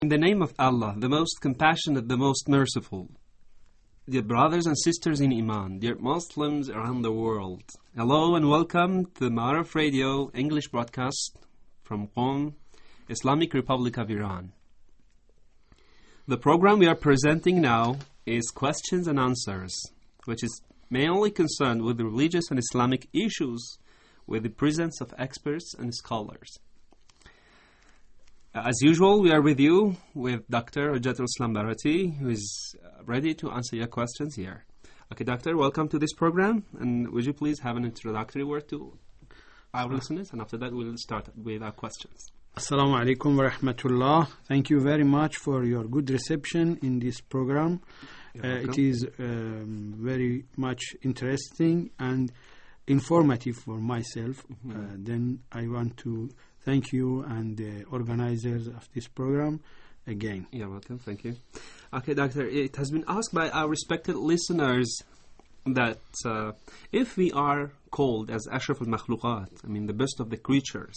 In the name of Allah, the most compassionate, the most merciful. Dear brothers and sisters in Iman, dear Muslims around the world, hello and welcome to the Ma'arif Radio English broadcast from Qom, Islamic Republic of Iran. The program we are presenting now is Questions and Answers, which is mainly concerned with the religious and Islamic issues with the presence of experts and scholars. As usual, we are with you with Dr. Hujjatul Islam Barati, who is ready to answer your questions here. Okay, Doctor, welcome to this program. And would you please have an introductory word to our listeners? And after that, we'll start with our questions. Assalamu alaikum wa rahmatullah. Thank you very much for your good reception in this program. It is very much interesting and informative for myself. Then I want to thank you and the organizers of this program again. You're welcome. Thank you. Okay, Doctor, it has been asked by our respected listeners that if we are called as Ashraf al-Makhluqat, I mean the best of the creatures,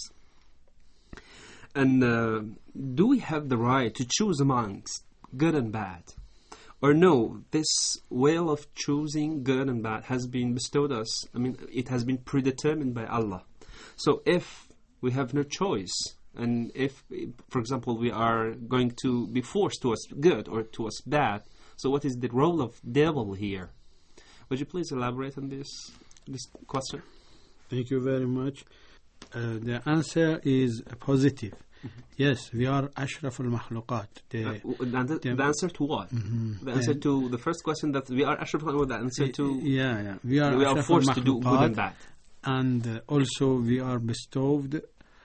and do we have the right to choose amongst good and bad? Or no, this will of choosing good and bad has been bestowed us, I mean, it has been predetermined by Allah. So if we have no choice, and if, for example, we are going to be forced to us good or to us bad, so what is the role of devil here? Would you please elaborate on this question? Thank you very much. The answer is positive. Yes, we are Ashraf al-Makhluqat. The answer to what? The answer to the first question, that we are Ashraf al-Makhluqat, the answer to... Yeah. We are forced to do good and bad. And also we are bestowed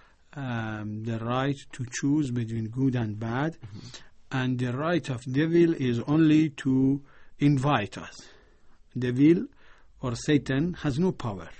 the right to choose between good and bad. And the right of devil is only to invite us. Devil or Satan has no power.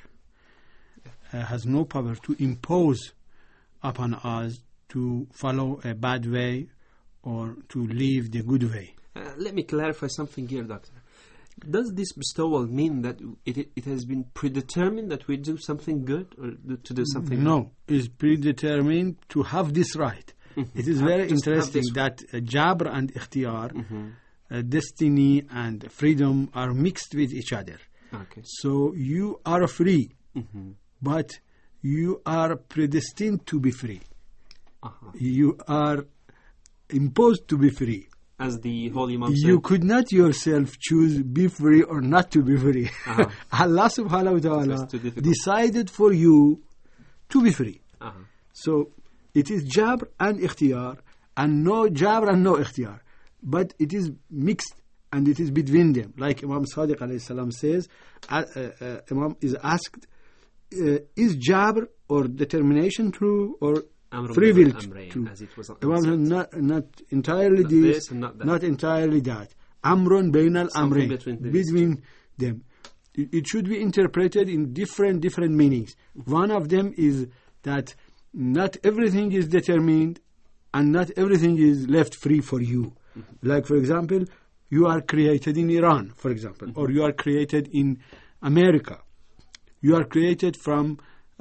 Has no power to impose upon us to follow a bad way or to leave the good way. Let me clarify something here, Doctor. Does this bestowal mean that it has been predetermined that we do something good or to do something bad? No, it's predetermined to have this right. It is very interesting that Jabr and Ikhtiyar, destiny and freedom are mixed with each other. Okay. So you are free, but you are predestined to be free. You are imposed to be free. As the Holy Imam said, you could not yourself choose be free or not to be free. Allah subhanahu wa ta'ala decided for you to be free. So it is Jabr and Ikhtiyar, and no Jabr and no Ikhtiyar. But it is mixed and it is between them. Like Imam Sadiq alayhi salam says, Imam is asked, is Jabr or determination true or free will true? Imam not entirely this, not entirely that. Amrun bainal amrayn, between them. It should be interpreted in different meanings. One of them is that not everything is determined and not everything is left free for you. Like, for example, you are created in Iran, for example, or you are created in America. You are created from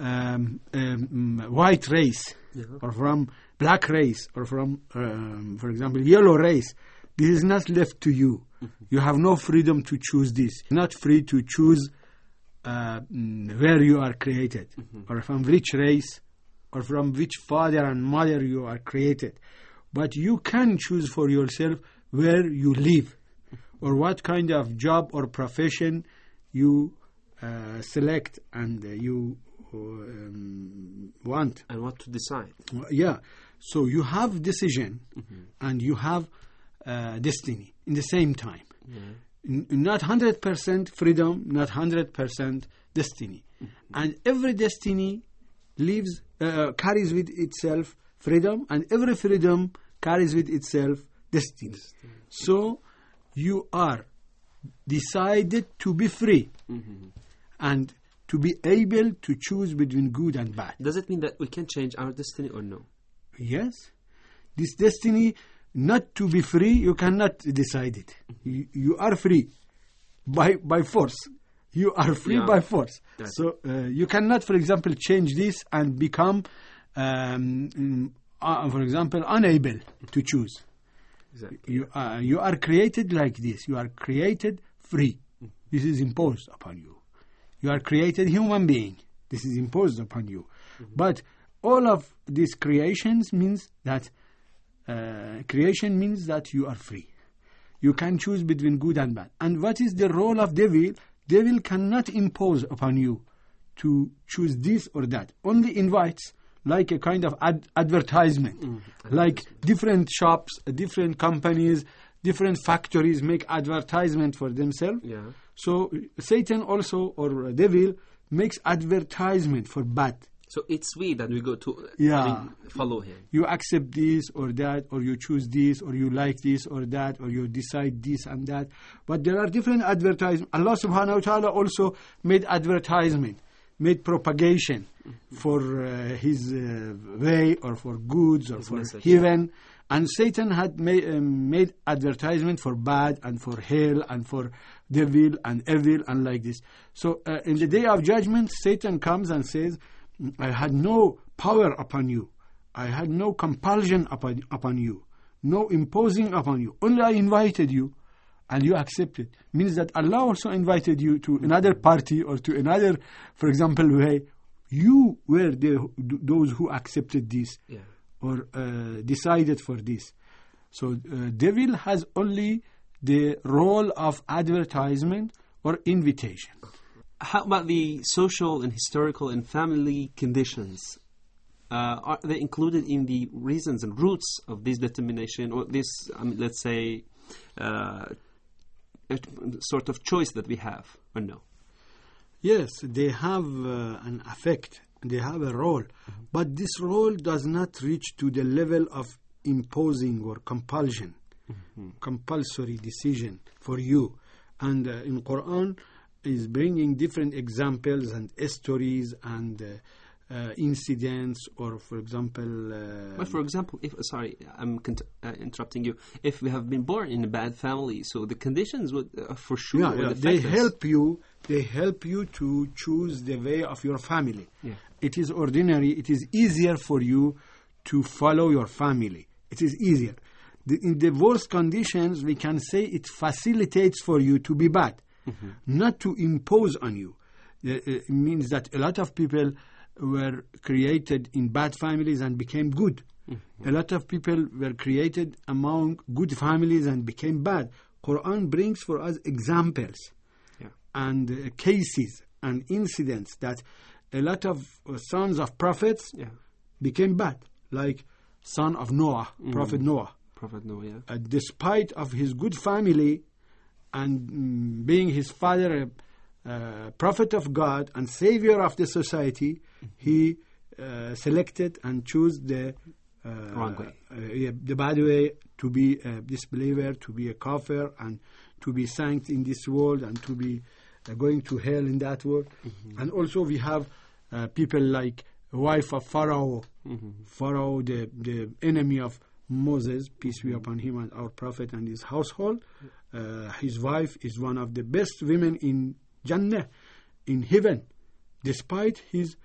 white race, or from black race, or from, for example, yellow race. This is not left to you. You have no freedom to choose this. You're not free to choose where you are created, or from which race, or from which father and mother you are created. But you can choose for yourself where you live, or what kind of job or profession you select and you want. And what to decide. Yeah. So you have decision and you have destiny in the same time. Not 100% freedom, not 100% destiny. And every destiny carries with itself freedom, and every freedom carries with itself destiny. So you are decided to be free and to be able to choose between good and bad. Does it mean that we can change our destiny or no? Yes. This destiny, not to be free, you cannot decide it. You are free by force. You are free by force. Yes. So you cannot, for example, change this and become, for example, unable to choose. Exactly. You are created like this. You are created free. This is imposed upon you. You are created human being. This is imposed upon you. But all of these creations means that creation means that you are free. You can choose between good and bad. And what is the role of devil? Devil cannot impose upon you to choose this or that. Only invites, like a kind of advertisement. Like different shops, different companies, different factories make advertisement for themselves. Yeah. So Satan also, or devil, makes advertisement for bad. So it's we that we go to follow him. You accept this or that, or you choose this, or you like this or that, or you decide this and that. But there are different advertisements. Allah subhanahu wa ta'ala also made advertisement, made propagation for his way, or for goods, or his for message. Heaven. And Satan had made advertisement for bad, and for hell, and for devil and evil, and like this. So in the day of judgment, Satan comes and says, I had no power upon you. I had no compulsion upon you. No imposing upon you. Only I invited you, and you accepted. Means that Allah also invited you to another party, or to another, for example, way. You were those who accepted this, or decided for this. So devil has only the role of advertisement or invitation. How about the social and historical and family conditions? Are they included in the reasons and roots of this determination, or this, let's say, sort of choice that we have, or no? Yes, they have an effect. They have a role. But this role does not reach to the level of imposing or compulsion, compulsory decision for you. And in Quran is bringing different examples and stories and incidents, or for example... but for example, if I'm interrupting you. If we have been born in a bad family, so the conditions would for sure they help you. They help you to choose the way of your family. Yeah. It is ordinary. It is easier for you to follow your family. It is easier. In the worst conditions, we can say it facilitates for you to be bad. Not to impose on you. It means that a lot of people were created in bad families and became good. A lot of people were created among good families and became bad. Quran brings for us examples and cases and incidents that a lot of sons of prophets became bad, like son of Noah, Prophet Noah. Prophet Noah, despite of his good family, and being his father a prophet of God and savior of the society, he selected and chose the wrong way, the bad way, to be a disbeliever, to be a kafir, and to be sanctioned in this world, and to be going to hell in that world. And also we have people like wife of Pharaoh, Pharaoh, the enemy of Moses, peace be upon him and our prophet and his household. His wife is one of the best women in Jannah, in heaven, despite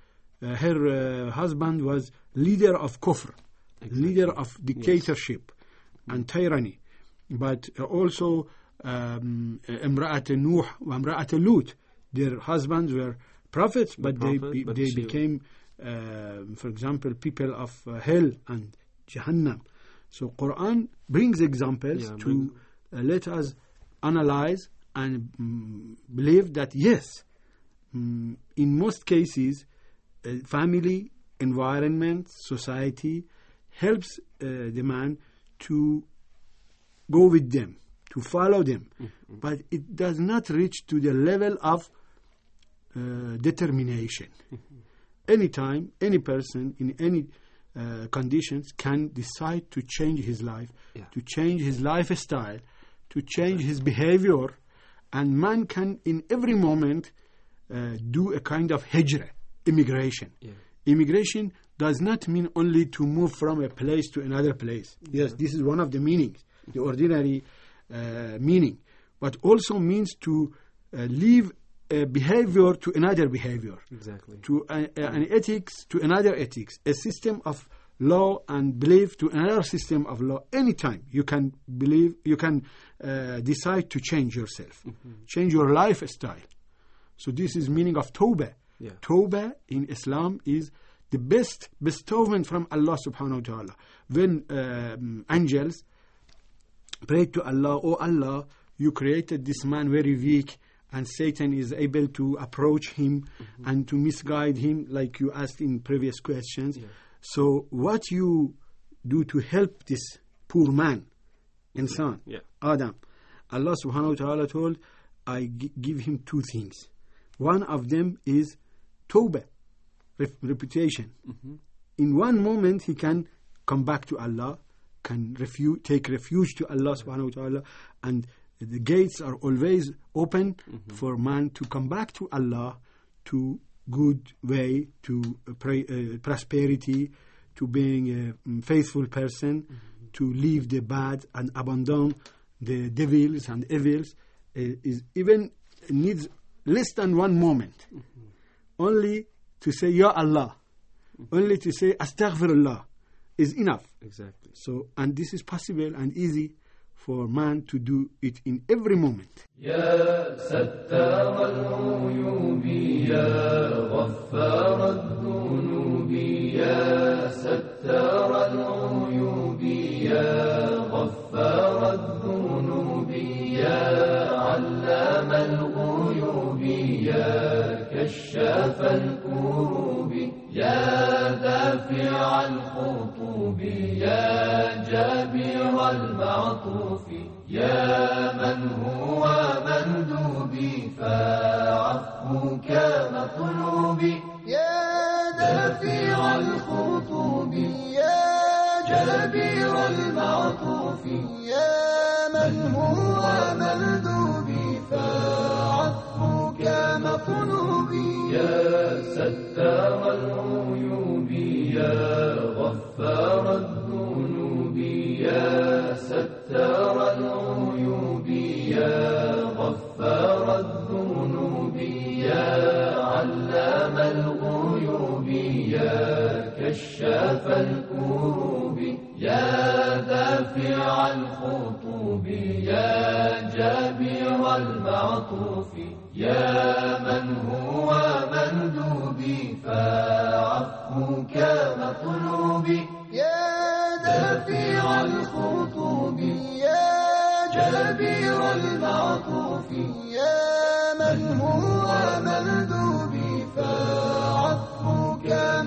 her husband was leader of kufr, leader of dictatorship and tyranny. But also Imra'at Nuh wa Imra'at Lut, their husbands were prophets, but they became, for example, people of hell and Jahannam. So Quran brings examples to let us analyze and believe that yes, in most cases, family, environment, society helps the man to go with them, to follow them. But it does not reach to the level of determination. Anytime, any person in any conditions can decide to change his life, to change his lifestyle, to change his behavior, and man can in every moment do a kind of hijrah, immigration. Immigration does not mean only to move from a place to another place. Yes, this is one of the meanings, the ordinary meaning, but also means to leave a behavior to another behavior. Exactly. To an ethics to another ethics, a system of law and believe to another system of law anytime. You can believe, you can decide to change yourself, change your lifestyle. So this is meaning of Tawbah. Yeah. Tawbah in Islam is the best bestowment from Allah subhanahu wa ta'ala. When angels prayed to Allah, "Oh Allah, you created this man very weak, and Satan is able to approach him and to misguide him," like you asked in previous questions. Yeah. So what you do to help this poor man, insan, Yeah. Adam? Allah subhanahu wa ta'ala told, I give him two things. One of them is tawbah, reputation. In one moment he can come back to Allah, can take refuge to Allah subhanahu wa ta'ala, and the gates are always open for man to come back to Allah, to good way, to prosperity, to being a faithful person, to leave the bad and abandon the devils and evils. Is even needs less than one moment. Only to say Ya Allah, only to say Astaghfirullah is enough. Exactly. So, and this is possible and easy for man to do it in every moment. يا ستار العيوب يا غفار الذنوب يا ستار العيوب يا غفار الذنوب يا علام الغيوب يا كشاف الكروب يا دافع الخطوب يا جابر المعطوف يا من هو مندوبي فعفوك مطلوبي يا دافع الخطوب يا جابر المعطوف يا من هو مندوبي فعفوك مطلوبي يا ستار العيوب يا غفار الذنوب يا ستار العيوب يا غفار الذنوب يا علام الغيوب يا كشاف الكروب يا دافع الخطوب يا جابر المعطوف يا من هو مندوبي فعفوك مطلوبي يا دافع الخطوب يا جابر المعطوف يا من هو مندوبي فعفوك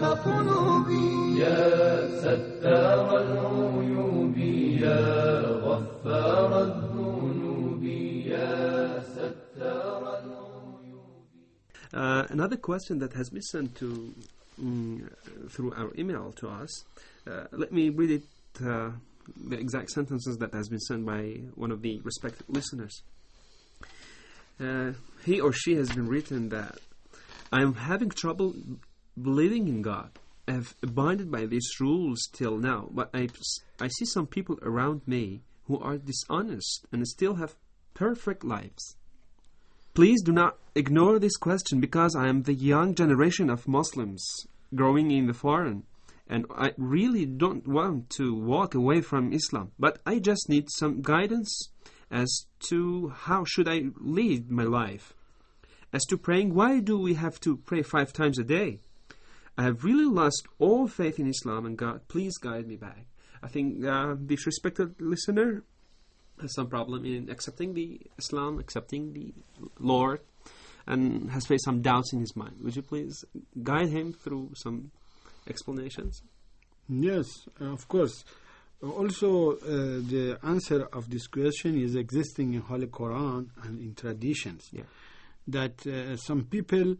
مطلوبي يا ستار العيوب يا غفار الذنوب يا ستار العيوب. Another question that has been sent to through our email to us. Let me read it, the exact sentences that has been sent by one of the respected listeners. He or she has been written that I am having trouble believing in God. I have abided by these rules till now, but I see some people around me who are dishonest and still have perfect lives. Please do not ignore this question, because I am the young generation of Muslims growing in the foreign, and I really don't want to walk away from Islam, but I just need some guidance as to how should I lead my life. As to praying, why do we have to pray 5 times a day? I have really lost all faith in Islam, and God, please guide me back. I think this respected listener has some problem in accepting the Islam, accepting the Lord, and has faced some doubts in his mind. Would you please guide him through some explanations? Yes, of course. Also, the answer of this question is existing in Holy Quran and in traditions. Yeah. That some people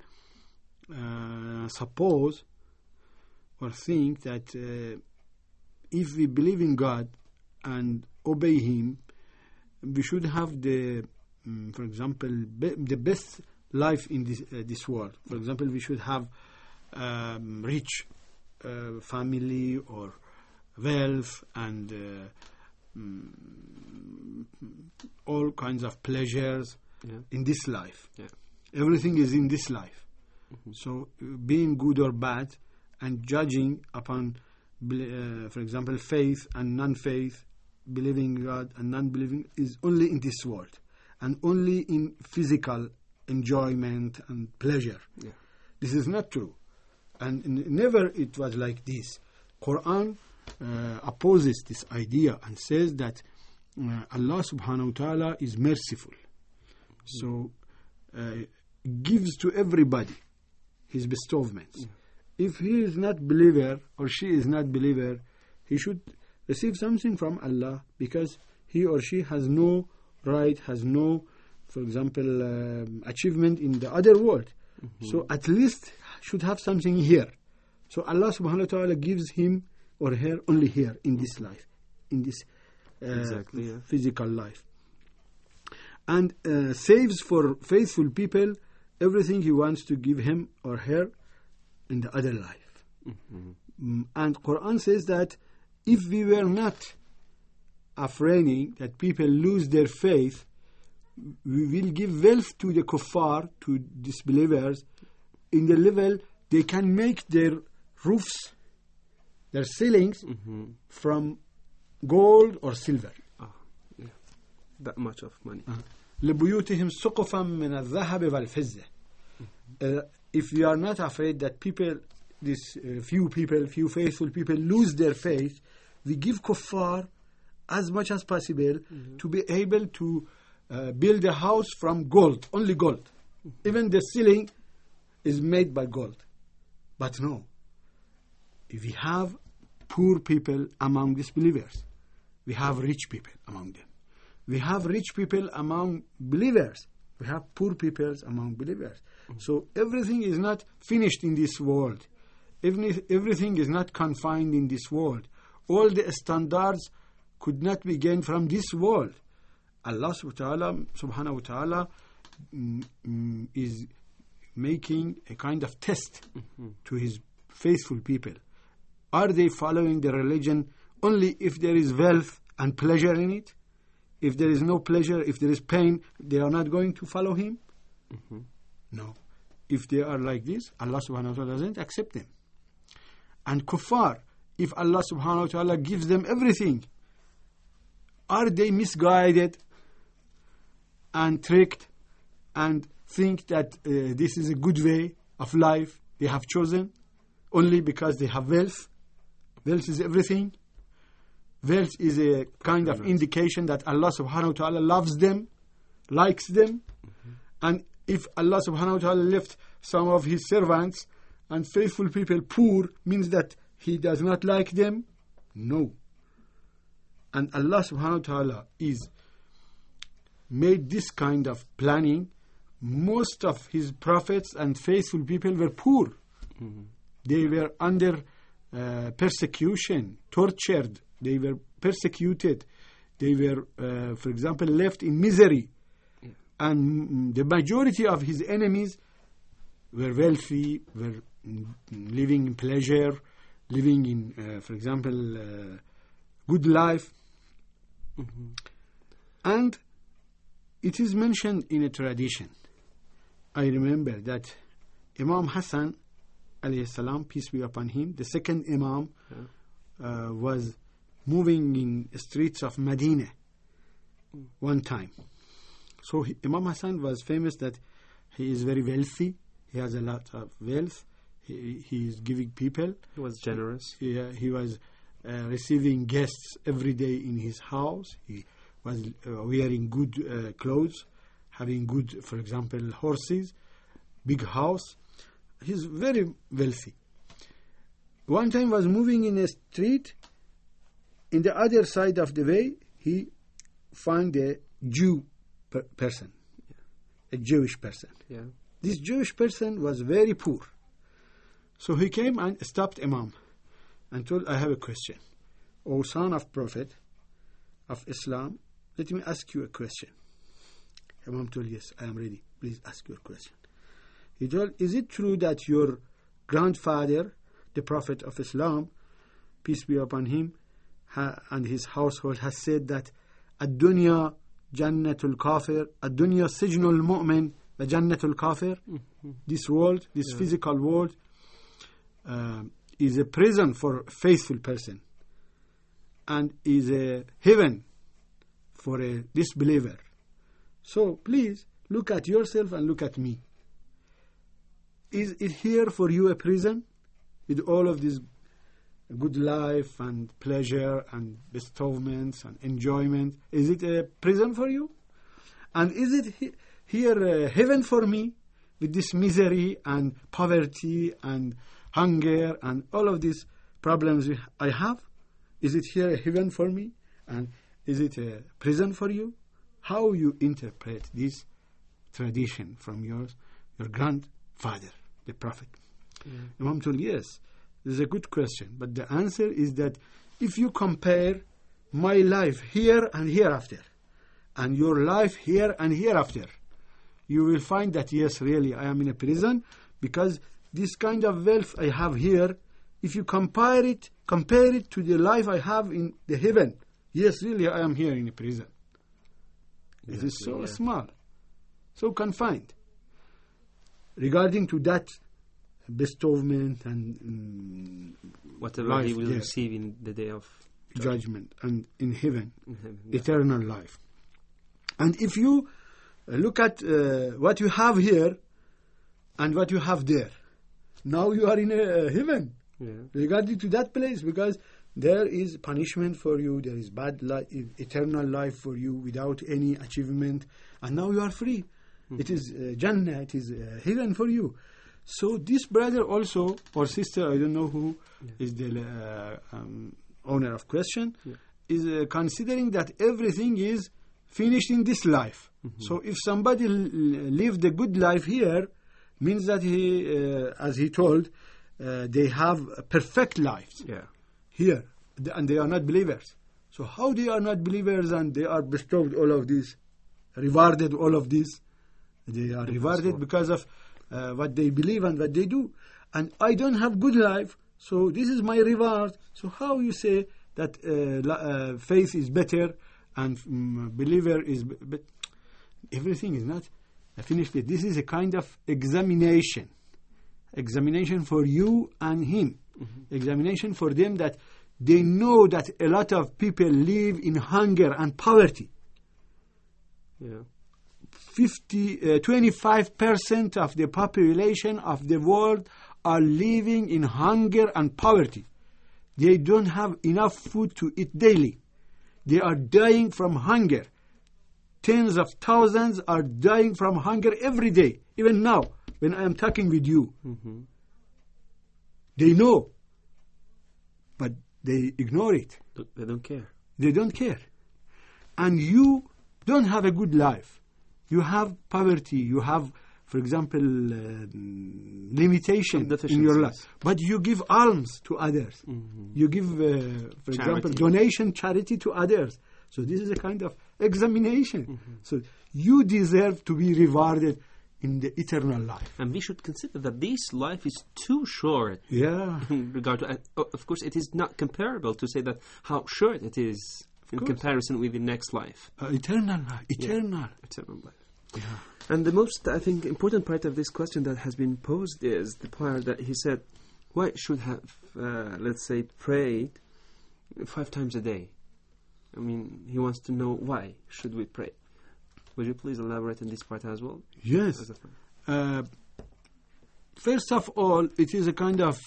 suppose or think that if we believe in God and obey Him, we should have the, for example, the best life in this world. For example, we should have rich family or wealth and all kinds of pleasures in this life. Yeah. Everything is in this life. So being good or bad and judging upon for example, faith and non-faith, believing in God and non-believing, is only in this world and only in physical enjoyment and pleasure. Yeah. This is not true. And never it was like this. Quran opposes this idea and says that Allah subhanahu wa ta'ala is merciful. So gives to everybody his bestowments. If he is not believer or she is not believer, he should receive something from Allah, because he or she has no right, has no, for example, achievement in the other world. So at least should have something here. So Allah subhanahu wa ta'ala gives him or her only here in this life, in this physical life. And saves for faithful people everything he wants to give him or her in the other life. And Quran says that if we were not afraid that people lose their faith, we will give wealth to the kuffar, to disbelievers, in the level they can make their roofs, their ceilings, from gold or silver. That much of money. لبيوتهم سقفا من الذهب والفضة. If we are not afraid that people, these few faithful people lose their faith, we give kuffar as much as possible to be able to build a house from gold, only gold. Even the ceiling is made by gold. But no, if we have poor people among disbelievers, we have rich people among them. We have rich people among believers. We have poor people among believers. So everything is not finished in this world. Everything is not confined in this world. All the standards could not be gained from this world. Allah subhanahu wa ta'ala is making a kind of test to his faithful people. Are they following the religion only if there is wealth and pleasure in it? If there is no pleasure, if there is pain, they are not going to follow him? No. If they are like this, Allah subhanahu wa ta'ala doesn't accept them. And kuffar, if Allah subhanahu wa ta'ala gives them everything, are they misguided and tricked and think that this is a good way of life they have chosen only because they have wealth? Wealth is everything. Wealth is a kind of indication that Allah subhanahu wa ta'ala loves them, likes them. And if Allah subhanahu wa ta'ala left some of his servants and faithful people poor, means that he does not like them? No. And Allah subhanahu wa ta'ala is made this kind of planning. Most of his prophets and faithful people were poor. They were under persecution, tortured. They were persecuted. They were, for example, left in misery. And the majority of his enemies were wealthy, were living in pleasure, living in, for example, good life. And it is mentioned in a tradition. I remember that Imam Hassan, alayhi salam, peace be upon him, the second Imam, was moving in the streets of Medina one time. So Imam Hassan was famous that he is very wealthy. He has a lot of wealth. He is giving people. He was generous. He was receiving guests every day in his house. He was wearing good clothes, having good, for example, horses, big house. He's very wealthy. One time was moving in a street. In the other side of the way, he found a Jew person, a Jewish person. This Jewish person was very poor. So he came and stopped Imam and told, I have a question. O son of Prophet of Islam, let me ask you a question. Imam told, yes, I am ready. Please ask your question. He told, is it true that your grandfather, the Prophet of Islam, peace be upon him, and his household, has said that ad-dunya jannatul kafir, ad-dunya sijnul mu'min wa jannatul kafir? This world, this physical world, is a prison for a faithful person and is a heaven for a disbeliever. So please look at yourself and look at me. Is it here for you a prison with all of this good life and pleasure and bestowments and enjoyment? Is it a prison for you? And is it here a heaven for me with this misery and poverty and hunger and all of these problems I have? Is it here a heaven for me? And is it a prison for you? How you interpret this tradition from your grandfather, the Prophet? Imam told, yes, this is a good question. But the answer is that if you compare my life here and hereafter, and your life here and hereafter, you will find that, yes, really, I am in a prison, because this kind of wealth I have here, if you compare it to the life I have in the heaven, yes, really, I am here in a prison. It is so small, so confined. Regarding to that bestowment and whatever life, he will receive in the day of judgment and in heaven, eternal life. And if you look at what you have here and what you have there, now you are in a heaven regarding to that place, because there is punishment for you, there is bad life, eternal life for you without any achievement, and now you are free. It is Jannah, it is heaven for you. So this brother also, or sister, I don't know who is the owner of question, is considering that everything is finished in this life. So if somebody lived a good life here, means that he, as he told, they have a perfect lives here, and they are not believers. So how they are not believers and they are bestowed all of this, rewarded all of this? They are rewarded because of what they believe and what they do. And I don't have good life, so this is my reward. So how you say that faith is better and believer is but everything is not finished yet. This is a kind of examination for you and him. Examination for them, that they know that a lot of people live in hunger and poverty. 25% of the population of the world are living in hunger and poverty. They don't have enough food to eat daily. They are dying from hunger. Tens of thousands are dying from hunger every day. Even now, when I am talking with you, they know, but they ignore it. They don't care. They don't care. And you don't have a good life. You have poverty. You have, for example, limitation in your life. But you give alms to others. You give, for example, donation, charity to others. So this is a kind of examination. So you deserve to be rewarded in the eternal life. And we should consider that this life is too short. In regard to, of course, it is not comparable to say that how short it is in comparison with the next life. Eternal life. Eternal life. And the most, I think, important part of this question that has been posed is the part that he said, why should have, let's say, prayed 5 times a day? I mean, he wants to know why should we pray. Would you please elaborate on this part as well? Yes. First of all, it is a kind of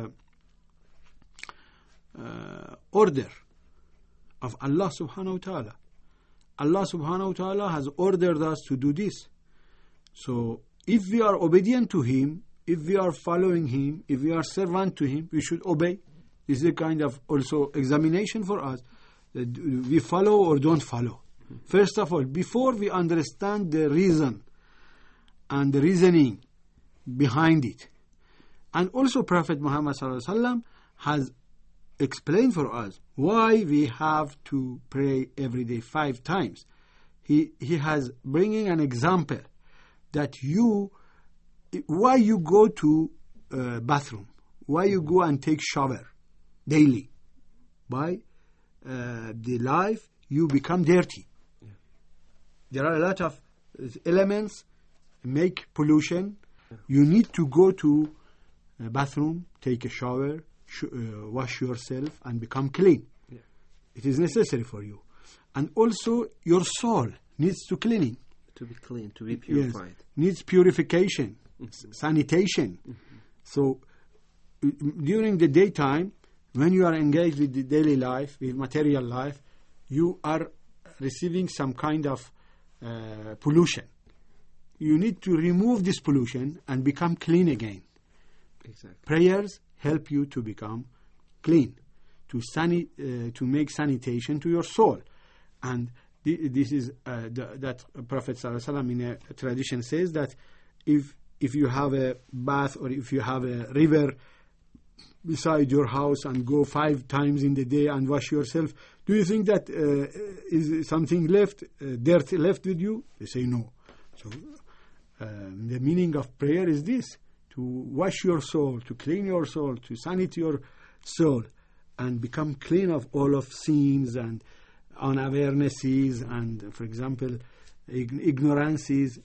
order of Allah subhanahu wa ta'ala. Allah subhanahu wa ta'ala has ordered us to do this. So if we are obedient to him, if we are following him, if we are servant to him, we should obey. This is a kind of also examination for us. We follow or don't follow. First of all, before we understand the reason and the reasoning behind it. And also Prophet Muhammad sallallahu alaihi wasallam has explained for us why we have to pray every day 5 times. He has bringing an example that why you go to bathroom, why you go and take shower daily. By the life you become dirty. There are a lot of elements make pollution. You need to go to a bathroom, take a shower, wash yourself and become clean. Yeah. It is necessary for you. And also your soul needs to cleaning. To be clean, to be purified. Yes, needs purification, sanitation. So during the daytime, when you are engaged with the daily life, with material life, you are receiving some kind of pollution. You need to remove this pollution and become clean again. Exactly. Prayers help you to become clean, to make sanitation to your soul. And this is that Prophet ﷺ in a tradition says that if you have a bath or if you have a river beside your house and go 5 times in the day and wash yourself, do you think that is something left, dirt left with you? They say no. So the meaning of prayer is this: to wash your soul, to clean your soul, to sanitize your soul, and become clean of all of sins and unawarenesses and, for example, ignorances,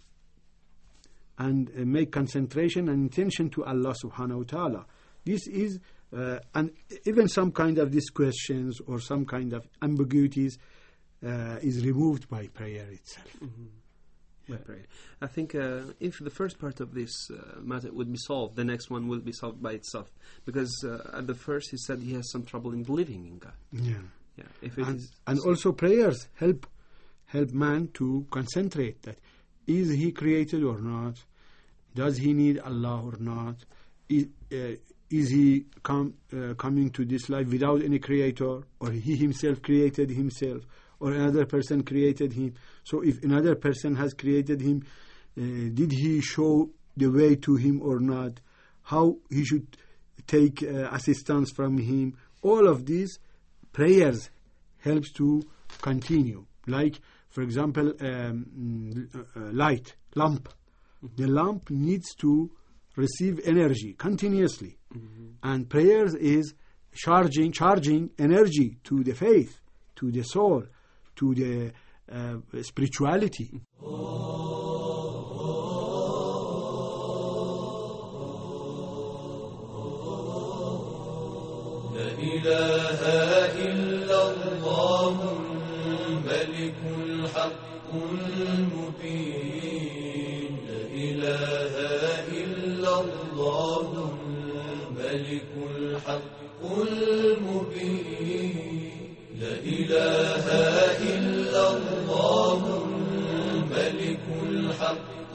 and make concentration and intention to Allah subhanahu wa ta'ala. This is, and even some kind of these questions or some kind of ambiguities is removed by prayer itself. Yeah. Prayer. I think if the first part of this matter would be solved, the next one will be solved by itself. Because at the first he said he has some trouble in believing in God. Yeah. Yeah. If it and also prayers help man to concentrate that is he created or not? Does he need Allah or not? Is he coming to this life without any creator, or he himself created himself, or another person created him? So if another person has created him, did he show the way to him or not? How he should take assistance from him? All of these prayers helps to continue. Like, for example, lamp. The lamp needs to receive energy continuously. And prayers is charging energy to the faith, to the soul, to the spirituality. لا إله إلا الله الملك الحق المبين لا إله إلا الله الملك الحق المبين لا إله إلا الله الملك الحق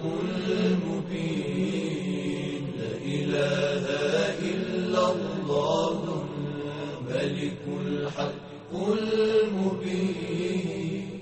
المبين لا إله إلا الله الملك الحق المبين.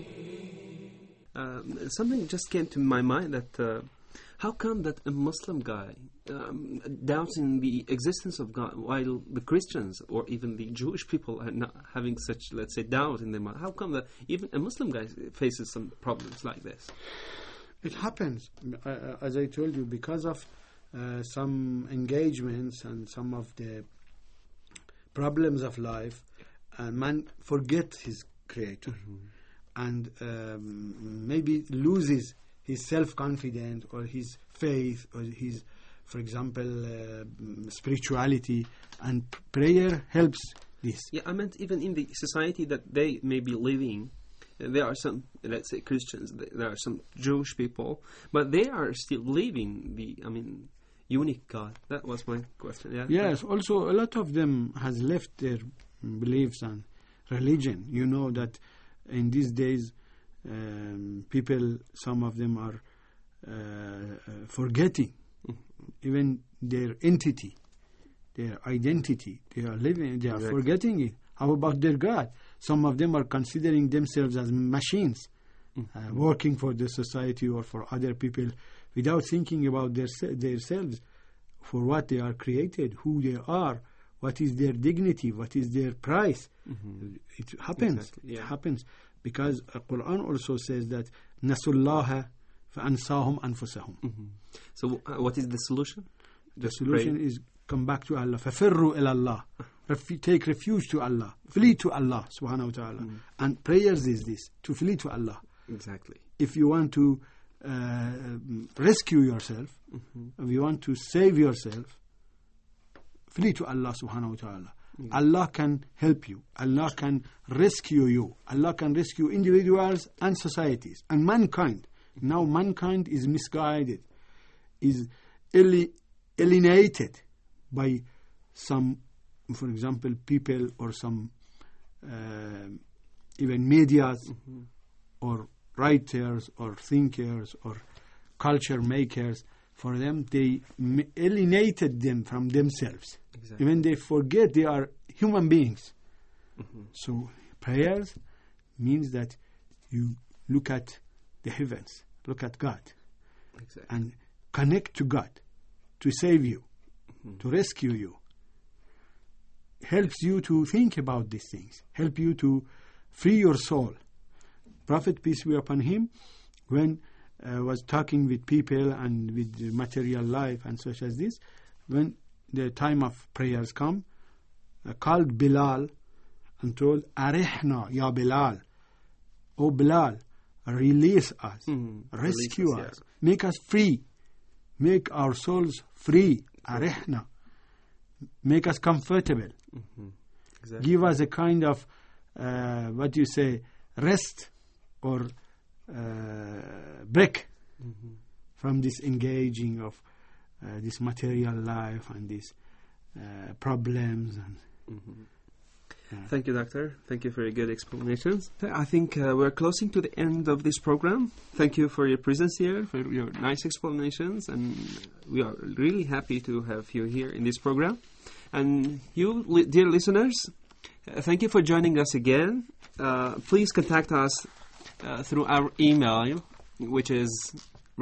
Something just came to my mind that how come that a Muslim guy doubts in the existence of God while the Christians or even the Jewish people are not having such, let's say, doubt in their mind? How come that even a Muslim guy faces some problems like this? It happens, as I told you, because of some engagements and some of the problems of life. Man forgets his creator and maybe loses his self-confidence or his faith or his, for example, spirituality, and prayer helps this. Yeah, I meant even in the society that they may be living, there are some, let's say, Christians, there are some Jewish people, but they are still living the, unique God. That was my question. Yeah. Yes, also a lot of them has left their beliefs and religion. You know that in these days people, some of them are forgetting even their entity, their identity. They are living, they are forgetting it. How about their God? Some of them are considering themselves as machines, working for the society or for other people, without thinking about themselves, for what they are created, who they are, what is their dignity, what is their price. It happens. Exactly, yeah. It happens because the Quran also says that nasullaha فَأَنْسَاهُمْ أَنفُسَهُمْ. So what is the solution? The solution is come back to Allah. فَفِرُّوا إِلَى اللَّهِ. Take refuge to Allah. Flee to Allah subhanahu wa ta'ala. And prayers is this, to flee to Allah. Exactly. If you want to rescue yourself, if you want to save yourself, flee to Allah subhanahu wa ta'ala. Allah can help you. Allah can rescue you. Allah can rescue individuals and societies and mankind. Now mankind is misguided, is alienated by some, for example, people or some even medias or writers or thinkers or culture makers. For them, they alienated them from themselves. Exactly. Even they forget they are human beings. So prayers means that you look at the heavens, look at God, and connect to God to save you, to rescue you. Helps you to think about these things, help you to free your soul. Prophet, peace be upon him, when was talking with people and with material life and such as this, when the time of prayers come, called Bilal and told, Arihna ya Bilal, O Bilal, release us, rescue us, make us free, make our souls free, Arihna, make us comfortable, give us a kind of, rest or break from this engaging of this material life and these problems. And Thank you, Doctor. Thank you for your good explanations. I think we're closing to the end of this program. Thank you for your presence here, for your nice explanations, and we are really happy to have you here in this program. And you, dear listeners, thank you for joining us again. Please contact us through our email, which is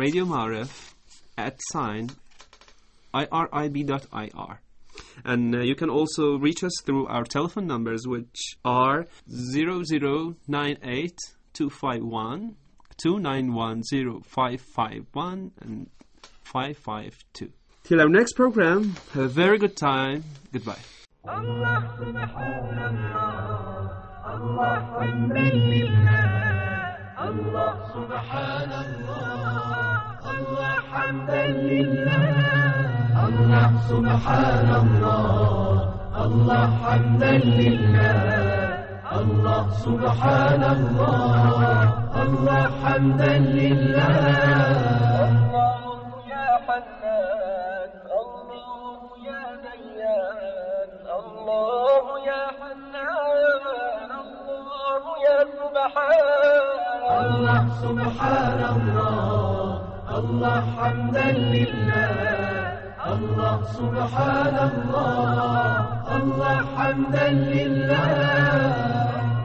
radiomarif@irib.ir. And you can also reach us through our telephone numbers, which are 0098 251 291 0551 and 552. Till our next program, have a very good time. Goodbye. Allah subhanallah, Allah hamdalillah, Allah subhanallah, Allah hamdalillah, Allah subhanallah, Allah hamdalillah, Allah subhanallah, Allah hamdalillah. Allah subhanallah, Allah hamdalillah, Allah subhanallah, Allah hamdalillah.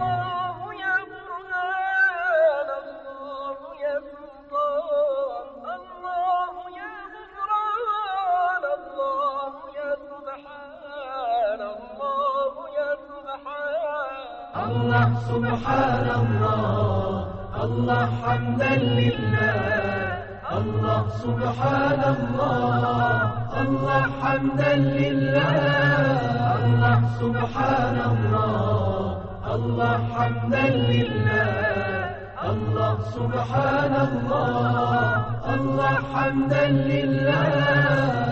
Allah subhanallah, Allah hamdalillah, Allah subhanallah, Allah hamdalillah, Allah subhanallah, Allah hamdalillah, Allah subhanallah, Allah hamdalillah.